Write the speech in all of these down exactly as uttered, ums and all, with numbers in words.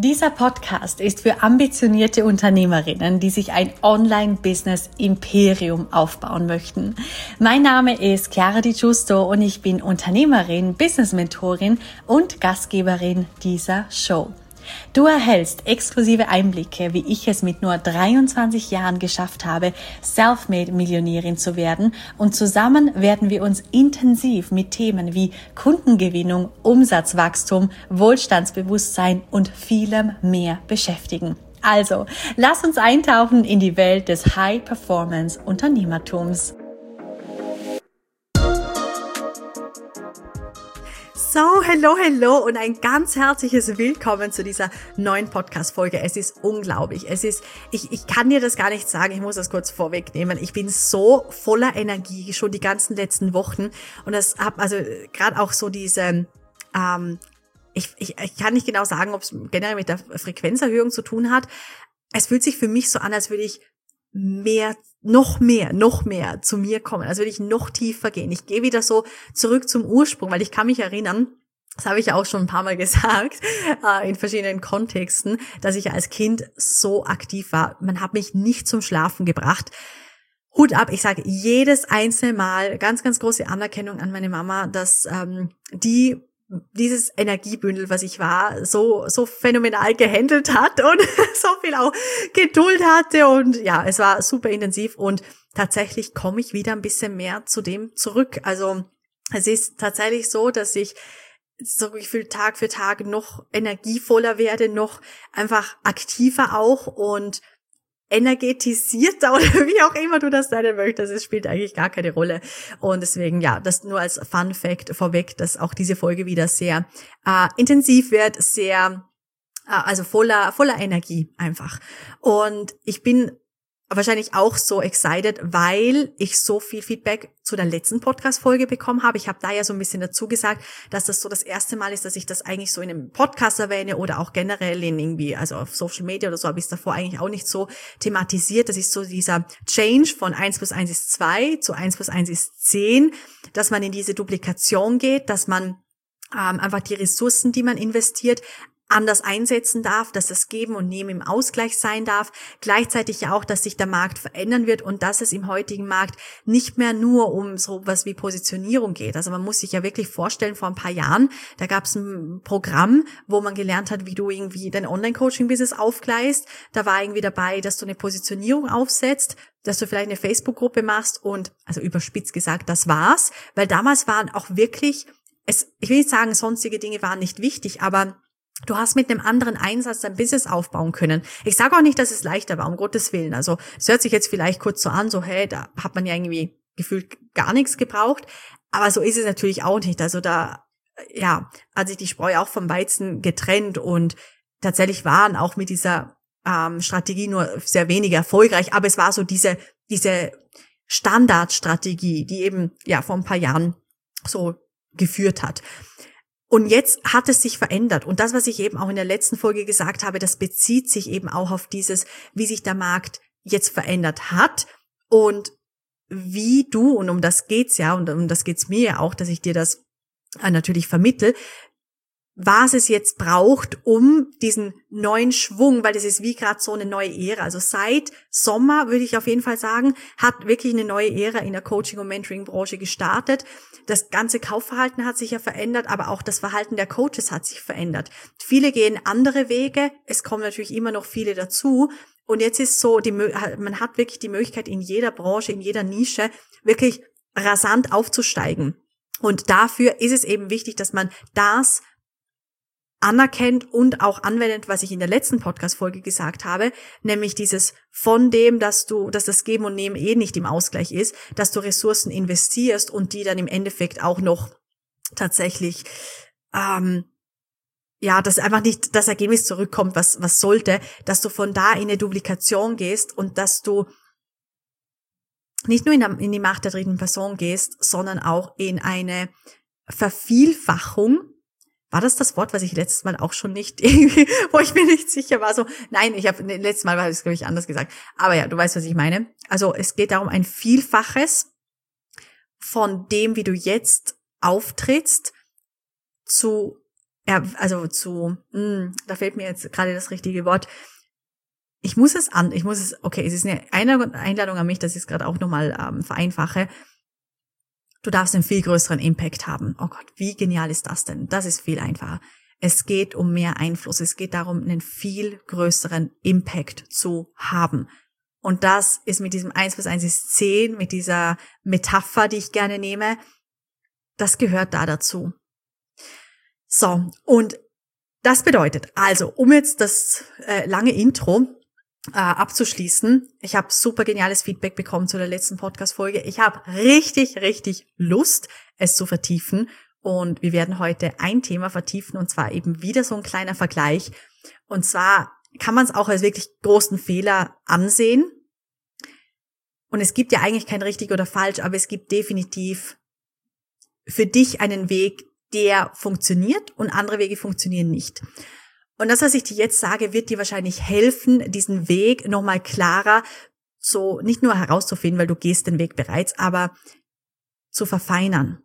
Dieser Podcast ist für ambitionierte Unternehmerinnen, die sich ein Online-Business-Imperium aufbauen möchten. Mein Name ist Chiara Di Giusto und ich bin Unternehmerin, Business-Mentorin und Gastgeberin dieser Show. Du erhältst exklusive Einblicke, wie ich es mit nur dreiundzwanzig Jahren geschafft habe, Selfmade-Millionärin zu werden, und zusammen werden wir uns intensiv mit Themen wie Kundengewinnung, Umsatzwachstum, Wohlstandsbewusstsein und vielem mehr beschäftigen. Also, lass uns eintauchen in die Welt des High-Performance-Unternehmertums. So, hello, hello und ein ganz herzliches Willkommen zu dieser neuen Podcast-Folge. Es ist unglaublich. Es ist, ich, ich kann dir das gar nicht sagen. Ich muss das kurz vorwegnehmen. Ich bin so voller Energie schon die ganzen letzten Wochen und das hab also gerade auch so diese, ähm, ich, ich, ich kann nicht genau sagen, ob es generell mit der Frequenzerhöhung zu tun hat. Es fühlt sich für mich so an, als würde ich mehr, noch mehr, noch mehr zu mir kommen, also würde ich noch tiefer gehen. Ich gehe wieder so zurück zum Ursprung, weil ich kann mich erinnern, das habe ich ja auch schon ein paar Mal gesagt, äh, in verschiedenen Kontexten, dass ich als Kind so aktiv war. Man hat mich nicht zum Schlafen gebracht. Hut ab, ich sage jedes einzelne Mal, ganz, ganz große Anerkennung an meine Mama, dass ähm, die dieses Energiebündel, was ich war, so so phänomenal gehandelt hat und so viel auch Geduld hatte und ja, es war super intensiv und tatsächlich komme ich wieder ein bisschen mehr zu dem zurück. Also es ist tatsächlich so, dass ich so gefühlt Tag für Tag noch energievoller werde, noch einfach aktiver auch und energetisierter oder wie auch immer du das nennen möchtest, es spielt eigentlich gar keine Rolle. Und deswegen, ja, das nur als Fun Fact vorweg, dass auch diese Folge wieder sehr äh, intensiv wird, sehr, äh, also voller, voller Energie einfach. Und ich bin wahrscheinlich auch so excited, weil ich so viel Feedback zu der letzten Podcast-Folge bekommen habe. Ich habe da ja so ein bisschen dazu gesagt, dass das so das erste Mal ist, dass ich das eigentlich so in einem Podcast erwähne oder auch generell in irgendwie, also auf Social Media oder so, habe ich es davor eigentlich auch nicht so thematisiert. Das ist so dieser Change von eins plus eins ist zwei zu eins plus eins ist zehn, dass man in diese Duplikation geht, dass man ähm, einfach die Ressourcen, die man investiert, anders einsetzen darf, dass das Geben und Nehmen im Ausgleich sein darf, gleichzeitig ja auch, dass sich der Markt verändern wird und dass es im heutigen Markt nicht mehr nur um sowas wie Positionierung geht. Also man muss sich ja wirklich vorstellen, vor ein paar Jahren, da gab es ein Programm, wo man gelernt hat, wie du irgendwie dein Online-Coaching-Business aufgleist. Da war irgendwie dabei, dass du eine Positionierung aufsetzt, dass du vielleicht eine Facebook-Gruppe machst und, also überspitzt gesagt, das war's, weil damals waren auch wirklich, es, ich will nicht sagen, sonstige Dinge waren nicht wichtig, aber du hast mit einem anderen Einsatz dein Business aufbauen können. Ich sage auch nicht, dass es leichter war, um Gottes Willen. Also es hört sich jetzt vielleicht kurz so an, so hey, da hat man ja irgendwie gefühlt gar nichts gebraucht. Aber so ist es natürlich auch nicht. Also da, ja, hat sich die Spreu auch vom Weizen getrennt und tatsächlich waren auch mit dieser ähm, Strategie nur sehr wenige erfolgreich. Aber es war so diese diese Standardstrategie, die eben ja vor ein paar Jahren so geführt hat. Und jetzt hat es sich verändert. Und das, was ich eben auch in der letzten Folge gesagt habe, das bezieht sich eben auch auf dieses, wie sich der Markt jetzt verändert hat und wie du, und um das geht's ja, und um das geht's mir ja auch, dass ich dir das natürlich vermittel, was es jetzt braucht, um diesen neuen Schwung, weil das ist wie gerade so eine neue Ära. Also seit Sommer, würde ich auf jeden Fall sagen, hat wirklich eine neue Ära in der Coaching- und Mentoring-Branche gestartet. Das ganze Kaufverhalten hat sich ja verändert, aber auch das Verhalten der Coaches hat sich verändert. Viele gehen andere Wege, es kommen natürlich immer noch viele dazu. Und jetzt ist so, die, man hat wirklich die Möglichkeit, in jeder Branche, in jeder Nische wirklich rasant aufzusteigen. Und dafür ist es eben wichtig, dass man das anerkennt und auch anwendet, was ich in der letzten Podcast-Folge gesagt habe, nämlich dieses von dem, dass du, dass das Geben und Nehmen eh nicht im Ausgleich ist, dass du Ressourcen investierst und die dann im Endeffekt auch noch tatsächlich, ähm, ja, dass einfach nicht das Ergebnis zurückkommt, was was sollte, dass du von da in eine Duplikation gehst und dass du nicht nur in, der, in die Macht der dritten Person gehst, sondern auch in eine Vervielfachung. War das das Wort, was ich letztes Mal auch schon nicht irgendwie, wo ich mir nicht sicher war, so, nein, ich habe, nee, letztes Mal war es, glaube ich, anders gesagt. Aber ja, du weißt, was ich meine. Also es geht darum, ein Vielfaches von dem, wie du jetzt auftrittst, zu er, also zu, mh, da fällt mir jetzt gerade das richtige Wort. Ich muss es an, ich muss es, okay, es ist eine Einladung an mich, dass ich es gerade auch nochmal ähm, vereinfache. Du darfst einen viel größeren Impact haben. Oh Gott, wie genial ist das denn? Das ist viel einfacher. Es geht um mehr Einfluss. Es geht darum, einen viel größeren Impact zu haben. Und das ist mit diesem eins plus eins ist zehn, mit dieser Metapher, die ich gerne nehme, das gehört da dazu. So, und das bedeutet, also, um jetzt das äh, lange Intro äh, abzuschließen, ich habe super geniales Feedback bekommen zu der letzten Podcast-Folge. Ich habe richtig, richtig Lust, es zu vertiefen. Und wir werden heute ein Thema vertiefen, und zwar eben wieder so ein kleiner Vergleich. Und zwar kann man es auch als wirklich großen Fehler ansehen. Und es gibt ja eigentlich kein richtig oder falsch, aber es gibt definitiv für dich einen Weg, der funktioniert, und andere Wege funktionieren nicht. Und das, was ich dir jetzt sage, wird dir wahrscheinlich helfen, diesen Weg nochmal klarer so nicht nur herauszufinden, weil du gehst den Weg bereits, aber zu verfeinern.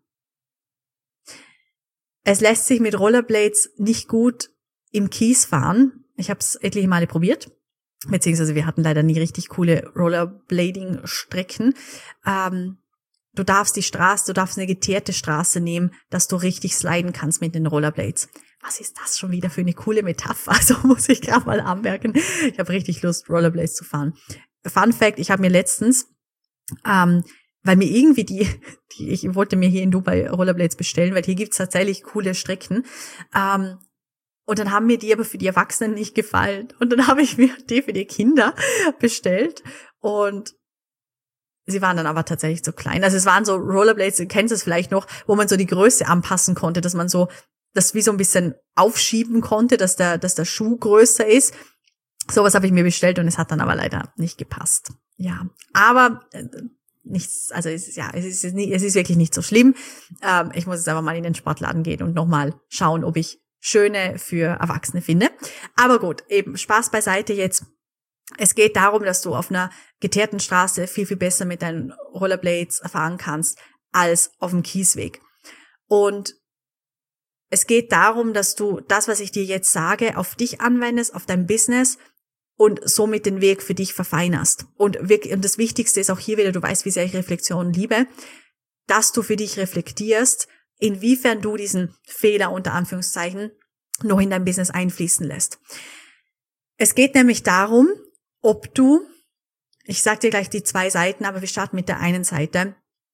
Es lässt sich mit Rollerblades nicht gut im Kies fahren. Ich habe es etliche Male probiert, beziehungsweise wir hatten leider nie richtig coole Rollerblading-Strecken. Ähm, du darfst die Straße, du darfst eine geteerte Straße nehmen, dass du richtig sliden kannst mit den Rollerblades. Was ist das schon wieder für eine coole Metapher? Also muss ich gerade mal anmerken. Ich habe richtig Lust, Rollerblades zu fahren. Fun Fact, ich habe mir letztens, ähm, weil mir irgendwie die, die, ich wollte mir hier in Dubai Rollerblades bestellen, weil hier gibt's tatsächlich coole Strecken. Ähm, und dann haben mir die aber für die Erwachsenen nicht gefallen. Und dann habe ich mir die für die Kinder bestellt. Und sie waren dann aber tatsächlich so klein. Also es waren so Rollerblades, du kennst es vielleicht noch, wo man so die Größe anpassen konnte, dass man so das wie so ein bisschen aufschieben konnte, dass der, dass der Schuh größer ist. Sowas habe ich mir bestellt und es hat dann aber leider nicht gepasst. Ja, aber äh, nichts, also es ist ja, es ist nicht, es ist wirklich nicht so schlimm. Ähm, ich muss jetzt einfach mal in den Sportladen gehen und nochmal schauen, ob ich schöne für Erwachsene finde. Aber gut, eben Spaß beiseite jetzt. Es geht darum, dass du auf einer geteerten Straße viel, viel besser mit deinen Rollerblades fahren kannst als auf dem Kiesweg. Und es geht darum, dass du das, was ich dir jetzt sage, auf dich anwendest, auf dein Business und somit den Weg für dich verfeinerst. Und wirklich, und das Wichtigste ist auch hier wieder, du weißt, wie sehr ich Reflexion liebe, dass du für dich reflektierst, inwiefern du diesen Fehler unter Anführungszeichen noch in dein Business einfließen lässt. Es geht nämlich darum, ob du, ich sag dir gleich die zwei Seiten, aber wir starten mit der einen Seite,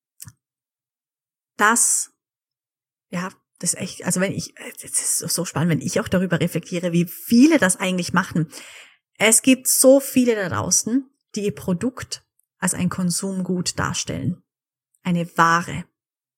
dass, ja, das ist echt, also wenn ich, das ist so spannend, wenn ich auch darüber reflektiere, wie viele das eigentlich machen. Es gibt so viele da draußen, die ihr Produkt als ein Konsumgut darstellen. Eine Ware.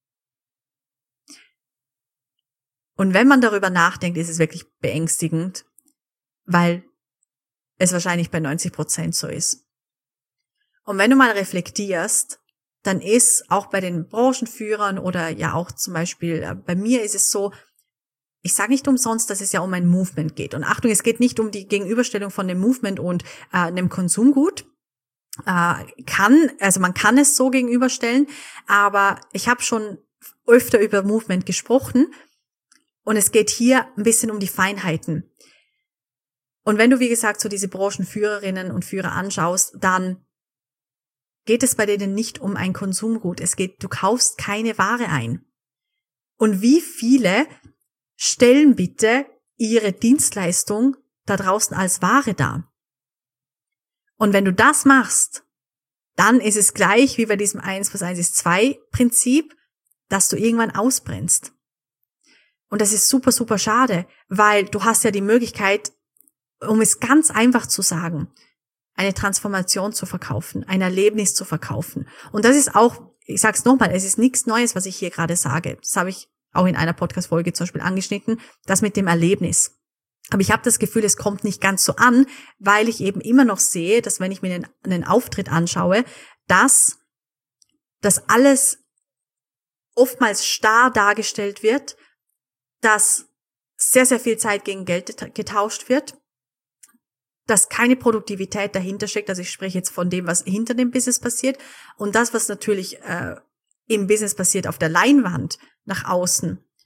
Und wenn man darüber nachdenkt, ist es wirklich beängstigend, weil es wahrscheinlich bei neunzig Prozent so ist. Und wenn du mal reflektierst, dann ist auch bei den Branchenführern oder ja auch zum Beispiel bei mir ist es so, ich sage nicht umsonst, dass es ja um ein Movement geht. Und Achtung, es geht nicht um die Gegenüberstellung von dem Movement und äh, einem Konsumgut. Äh, kann, also man kann es so gegenüberstellen, aber ich habe schon öfter über Movement gesprochen und es geht hier ein bisschen um die Feinheiten. Und wenn du, wie gesagt, so diese Branchenführerinnen und Führer anschaust, dann geht es bei denen nicht um ein Konsumgut. Es geht, du kaufst keine Ware ein. Und wie viele stellen bitte ihre Dienstleistung da draußen als Ware dar? Und wenn du das machst, dann ist es gleich wie bei diesem eins plus eins ist zwei Prinzip, dass du irgendwann ausbrennst. Und das ist super, super schade, weil du hast ja die Möglichkeit, um es ganz einfach zu sagen, eine Transformation zu verkaufen, ein Erlebnis zu verkaufen. Und das ist auch, ich sag's nochmal, es ist nichts Neues, was ich hier gerade sage. Das habe ich auch in einer Podcast-Folge zum Beispiel angeschnitten, das mit dem Erlebnis. Aber ich habe das Gefühl, es kommt nicht ganz so an, weil ich eben immer noch sehe, dass wenn ich mir einen, einen Auftritt anschaue, dass das alles oftmals starr dargestellt wird, dass sehr, sehr viel Zeit gegen Geld getauscht wird, dass keine Produktivität dahinter steckt. Also ich spreche jetzt von dem, was hinter dem Business passiert. Und das, was natürlich äh, im Business passiert, auf der Leinwand nach außen,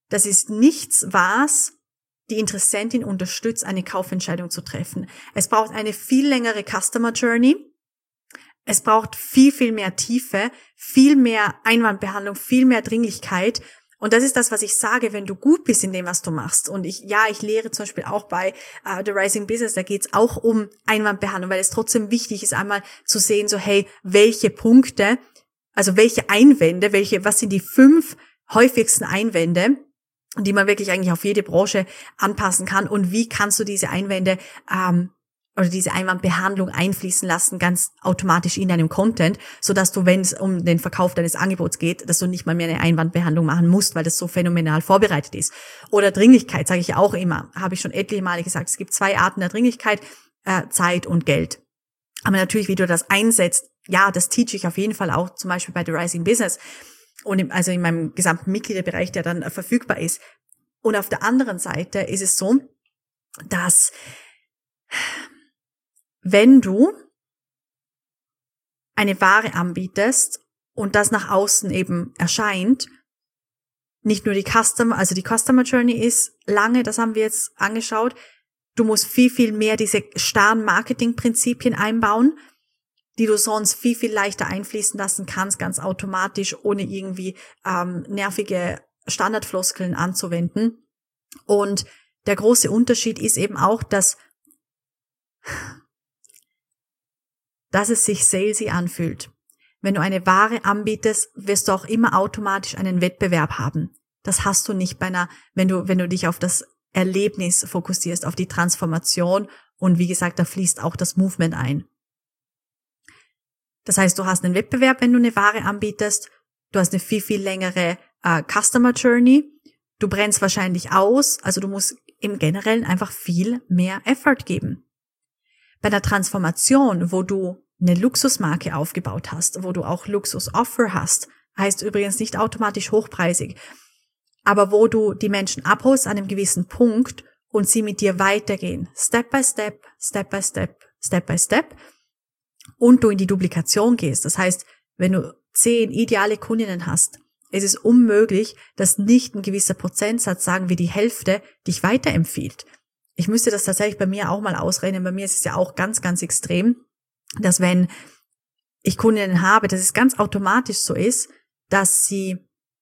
das ist nichts, was die Interessentin unterstützt, eine Kaufentscheidung zu treffen. Es braucht eine viel längere Customer Journey. Es braucht viel, viel mehr Tiefe, viel mehr Einwandbehandlung, viel mehr Dringlichkeit. Und das ist das, was ich sage, wenn du gut bist in dem, was du machst. Und ich, ja, ich lehre zum Beispiel auch bei uh, The Rising Business, da geht's auch um Einwandbehandlung, weil es trotzdem wichtig ist, einmal zu sehen, so, hey, welche Punkte, also welche Einwände, welche, was sind die fünf häufigsten Einwände, die man wirklich eigentlich auf jede Branche anpassen kann, und wie kannst du diese Einwände ähm, oder diese Einwandbehandlung einfließen lassen, ganz automatisch in deinem Content, so dass du, wenn es um den Verkauf deines Angebots geht, dass du nicht mal mehr eine Einwandbehandlung machen musst, weil das so phänomenal vorbereitet ist. Oder Dringlichkeit, sage ich auch immer, habe ich schon etliche Male gesagt, es gibt zwei Arten der Dringlichkeit, äh, Zeit und Geld. Aber natürlich, wie du das einsetzt, ja, das teach ich auf jeden Fall auch, zum Beispiel bei The Rising Business und im, also in meinem gesamten Mitgliederbereich, der dann äh, verfügbar ist. Und auf der anderen Seite ist es so, dass wenn du eine Ware anbietest und das nach außen eben erscheint, nicht nur die Customer, also die Customer Journey ist lange, das haben wir jetzt angeschaut, du musst viel, viel mehr diese starren Marketingprinzipien einbauen, die du sonst viel, viel leichter einfließen lassen kannst, ganz automatisch, ohne irgendwie ähm, nervige Standardfloskeln anzuwenden. Und der große Unterschied ist eben auch, dass dass es sich salesy anfühlt. Wenn du eine Ware anbietest, wirst du auch immer automatisch einen Wettbewerb haben. Das hast du nicht bei einer, wenn du, wenn du dich auf das Erlebnis fokussierst, auf die Transformation, und wie gesagt, da fließt auch das Movement ein. Das heißt, du hast einen Wettbewerb, wenn du eine Ware anbietest, du hast eine viel, viel längere äh, Customer Journey, du brennst wahrscheinlich aus, also du musst im Generellen einfach viel mehr Effort geben. Bei der Transformation, wo du eine Luxusmarke aufgebaut hast, wo du auch Luxus-Offer hast, heißt übrigens nicht automatisch hochpreisig, aber wo du die Menschen abholst an einem gewissen Punkt und sie mit dir weitergehen, Step by Step, Step by Step, Step by Step, und du in die Duplikation gehst. Das heißt, wenn du zehn ideale Kundinnen hast, ist es unmöglich, dass nicht ein gewisser Prozentsatz, sagen wir die Hälfte, dich weiterempfiehlt. Ich müsste das tatsächlich bei mir auch mal ausrechnen. Bei mir ist es ja auch ganz, ganz extrem, dass wenn ich Kundinnen habe, dass es ganz automatisch so ist, dass sie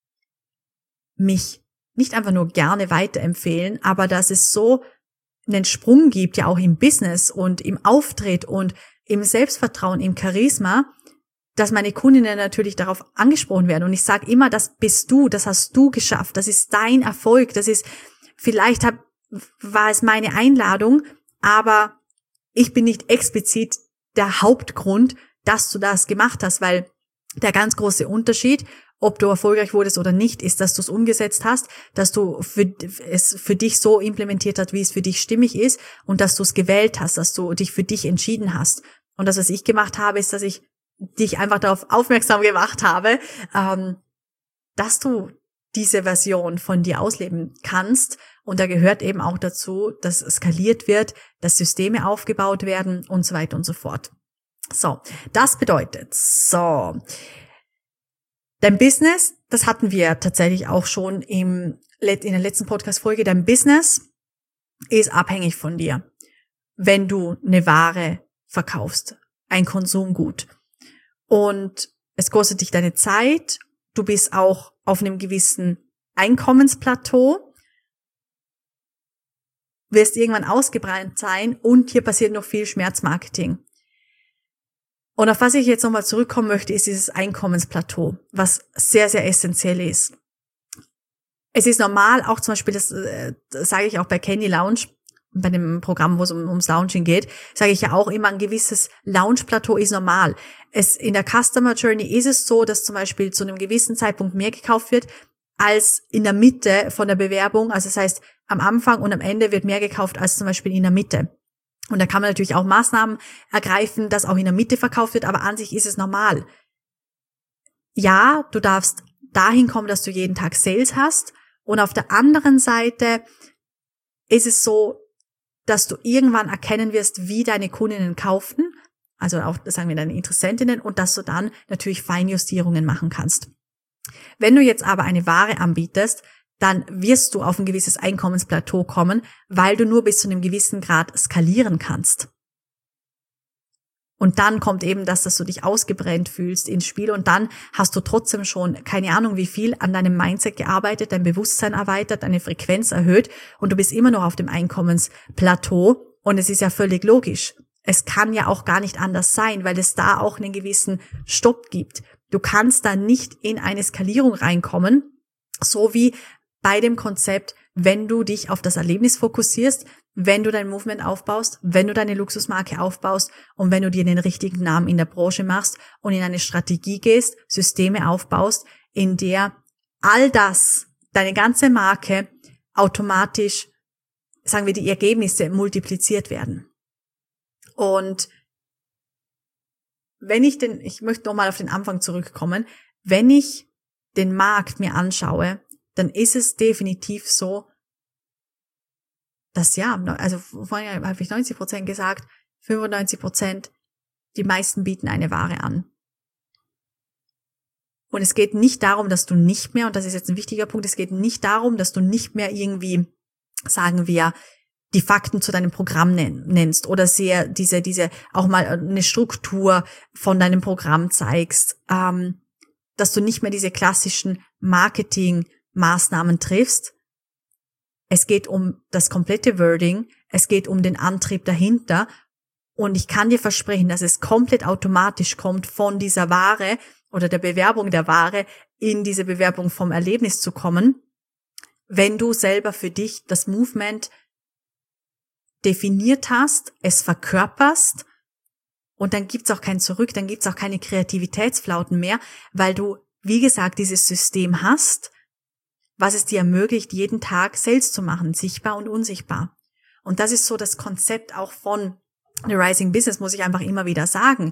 mich nicht einfach nur gerne weiterempfehlen, aber dass es so einen Sprung gibt, ja auch im Business und im Auftritt und im Selbstvertrauen, im Charisma, dass meine Kundinnen natürlich darauf angesprochen werden. Und ich sage immer, das bist du, das hast du geschafft, das ist dein Erfolg, das ist, vielleicht hab, war es meine Einladung, aber ich bin nicht explizit der Hauptgrund, dass du das gemacht hast, weil der ganz große Unterschied, ob du erfolgreich wurdest oder nicht, ist, dass du es umgesetzt hast, dass du für, es für dich so implementiert hast, wie es für dich stimmig ist, und dass du es gewählt hast, dass du dich für dich entschieden hast. Und das, was ich gemacht habe, ist, dass ich dich einfach darauf aufmerksam gemacht habe, ähm, dass du diese Version von dir ausleben kannst. Und da gehört eben auch dazu, dass skaliert wird, dass Systeme aufgebaut werden und so weiter und so fort. So, das bedeutet, so, dein Business, das hatten wir tatsächlich auch schon im, in der letzten Podcast-Folge, dein Business ist abhängig von dir, wenn du eine Ware verkaufst, ein Konsumgut. Und es kostet dich deine Zeit, du bist auch auf einem gewissen Einkommensplateau, wirst irgendwann ausgebrannt sein, und hier passiert noch viel Schmerzmarketing. Und auf was ich jetzt nochmal zurückkommen möchte, ist dieses Einkommensplateau, was sehr, sehr essentiell ist. Es ist normal, auch zum Beispiel, das, das sage ich auch bei Candy Lounge, bei dem Programm, wo es um, ums Launching geht, sage ich ja auch immer, ein gewisses Launch-Plateau ist normal. Es, in der Customer Journey ist es so, dass zum Beispiel zu einem gewissen Zeitpunkt mehr gekauft wird, als in der Mitte von der Bewerbung. Also das heißt, am Anfang und am Ende wird mehr gekauft als zum Beispiel in der Mitte. Und da kann man natürlich auch Maßnahmen ergreifen, dass auch in der Mitte verkauft wird, aber an sich ist es normal. Ja, du darfst dahin kommen, dass du jeden Tag Sales hast, und auf der anderen Seite ist es so, dass du irgendwann erkennen wirst, wie deine Kundinnen kaufen, also auch, sagen wir, deine Interessentinnen, und dass du dann natürlich Feinjustierungen machen kannst. Wenn du jetzt aber eine Ware anbietest, dann wirst du auf ein gewisses Einkommensplateau kommen, weil du nur bis zu einem gewissen Grad skalieren kannst. Und dann kommt eben das, dass du dich ausgebrennt fühlst ins Spiel und dann hast du trotzdem schon keine Ahnung wie viel an deinem Mindset gearbeitet, dein Bewusstsein erweitert, deine Frequenz erhöht und du bist immer noch auf dem Einkommensplateau und es ist ja völlig logisch. Es kann ja auch gar nicht anders sein, weil es da auch einen gewissen Stopp gibt. Du kannst da nicht in eine Skalierung reinkommen, so wie bei dem Konzept, wenn du dich auf das Erlebnis fokussierst, wenn du dein Movement aufbaust, wenn du deine Luxusmarke aufbaust und wenn du dir den richtigen Namen in der Branche machst und in eine Strategie gehst, Systeme aufbaust, in der all das, deine ganze Marke automatisch, sagen wir, die Ergebnisse multipliziert werden. Und wenn ich den, ich möchte nochmal auf den Anfang zurückkommen, wenn ich den Markt mir anschaue, dann ist es definitiv so, dass ja, also vorhin habe ich neunzig Prozent gesagt, fünfundneunzig Prozent, die meisten bieten eine Ware an. Und es geht nicht darum, dass du nicht mehr, und das ist jetzt ein wichtiger Punkt, es geht nicht darum, dass du nicht mehr irgendwie, sagen wir, die Fakten zu deinem Programm nennst oder sehr diese, diese, auch mal eine Struktur von deinem Programm zeigst, ähm, dass du nicht mehr diese klassischen Marketingmaßnahmen triffst. Es geht um das komplette Wording, es geht um den Antrieb dahinter und ich kann dir versprechen, dass es komplett automatisch kommt, von dieser Ware oder der Bewerbung der Ware in diese Bewerbung vom Erlebnis zu kommen, wenn du selber für dich das Movement definiert hast, es verkörperst und dann gibt's auch kein Zurück, dann gibt's auch keine Kreativitätsflauten mehr, weil du, wie gesagt, dieses System hast, was es dir ermöglicht, jeden Tag Sales zu machen, sichtbar und unsichtbar. Und das ist so das Konzept auch von The Rising Business, muss ich einfach immer wieder sagen.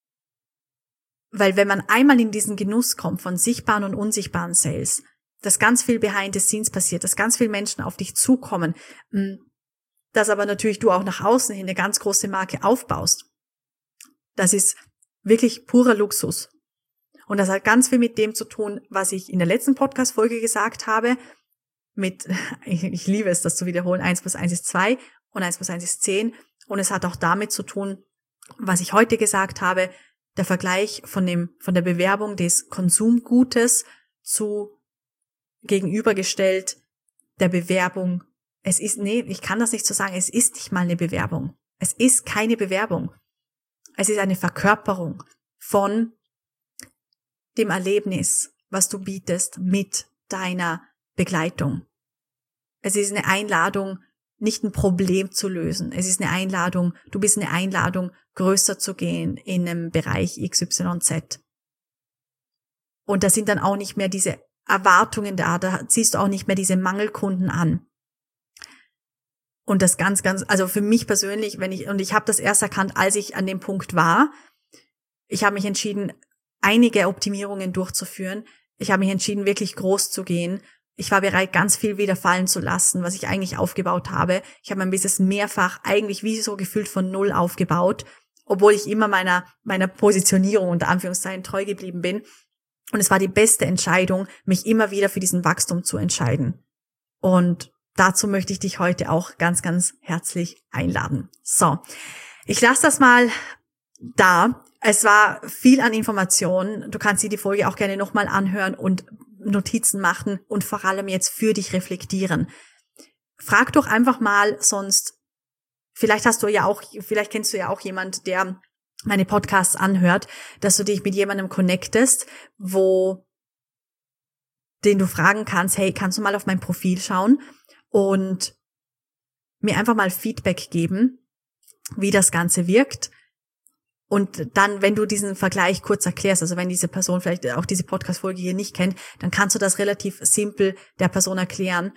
Weil wenn man einmal in diesen Genuss kommt von sichtbaren und unsichtbaren Sales, dass ganz viel behind the scenes passiert, dass ganz viele Menschen auf dich zukommen, dass aber natürlich du auch nach außen hin eine ganz große Marke aufbaust. Das ist wirklich purer Luxus. Und das hat ganz viel mit dem zu tun, was ich in der letzten Podcast-Folge gesagt habe. Mit, ich, ich liebe es, das zu wiederholen, eins plus eins ist zwei und eins plus eins ist zehn. Und es hat auch damit zu tun, was ich heute gesagt habe, der Vergleich von dem, von der Bewerbung des Konsumgutes zu gegenübergestellt der Bewerbung. Es ist, nee, ich kann das nicht so sagen, es ist nicht mal eine Bewerbung. Es ist keine Bewerbung. Es ist eine Verkörperung von dem Erlebnis, was du bietest mit deiner Begleitung. Es ist eine Einladung, nicht ein Problem zu lösen. Es ist eine Einladung, du bist eine Einladung, größer zu gehen in einem Bereich X Y Z. Und da sind dann auch nicht mehr diese Erwartungen da, da ziehst du auch nicht mehr diese Mangelkunden an. Und das ganz, ganz, also für mich persönlich, wenn ich, und ich habe das erst erkannt, als ich an dem Punkt war, ich habe mich entschieden, einige Optimierungen durchzuführen. Ich habe mich entschieden, wirklich groß zu gehen. Ich war bereit, ganz viel wieder fallen zu lassen, was ich eigentlich aufgebaut habe. Ich habe mein Business mehrfach eigentlich wie so gefühlt von null aufgebaut, obwohl ich immer meiner meiner Positionierung unter Anführungszeichen treu geblieben bin. Und es war die beste Entscheidung, mich immer wieder für diesen Wachstum zu entscheiden. Und dazu möchte ich dich heute auch ganz, ganz herzlich einladen. So, ich lasse das mal da. Es war viel an Informationen. Du kannst dir die Folge auch gerne nochmal anhören und Notizen machen und vor allem jetzt für dich reflektieren. Frag doch einfach mal, sonst, vielleicht hast du ja auch, vielleicht kennst du ja auch jemand, der meine Podcasts anhört, dass du dich mit jemandem connectest, wo, den du fragen kannst, hey, kannst du mal auf mein Profil schauen und mir einfach mal Feedback geben, wie das Ganze wirkt. Und dann, wenn du diesen Vergleich kurz erklärst, also wenn diese Person vielleicht auch diese Podcast-Folge hier nicht kennt, dann kannst du das relativ simpel der Person erklären,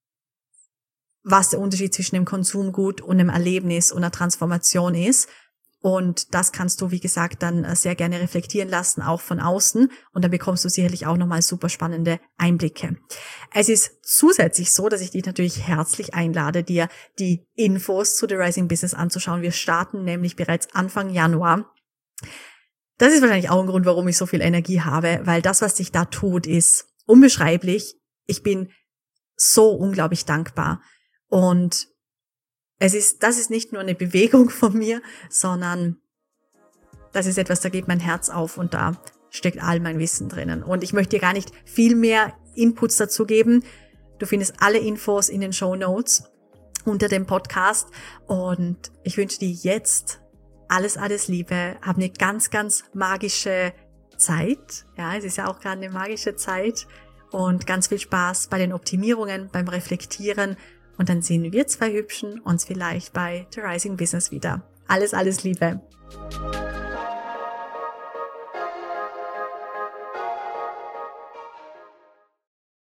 was der Unterschied zwischen dem Konsumgut und dem Erlebnis und der Transformation ist. Und das kannst du, wie gesagt, dann sehr gerne reflektieren lassen, auch von außen. Und dann bekommst du sicherlich auch nochmal super spannende Einblicke. Es ist zusätzlich so, dass ich dich natürlich herzlich einlade, dir die Infos zu The Rising Business anzuschauen. Wir starten nämlich bereits Anfang Januar. Das ist wahrscheinlich auch ein Grund, warum ich so viel Energie habe, weil das, was sich da tut, ist unbeschreiblich. Ich bin so unglaublich dankbar. Und es ist, das ist nicht nur eine Bewegung von mir, sondern das ist etwas, da geht mein Herz auf und da steckt all mein Wissen drinnen. Und ich möchte dir gar nicht viel mehr Inputs dazu geben. Du findest alle Infos in den Shownotes unter dem Podcast. Und ich wünsche dir jetzt alles, alles Liebe. Hab eine ganz, ganz magische Zeit. Ja, es ist ja auch gerade eine magische Zeit. Und ganz viel Spaß bei den Optimierungen, beim Reflektieren. Und dann sehen wir zwei Hübschen uns vielleicht bei The Rising Business wieder. Alles, alles Liebe.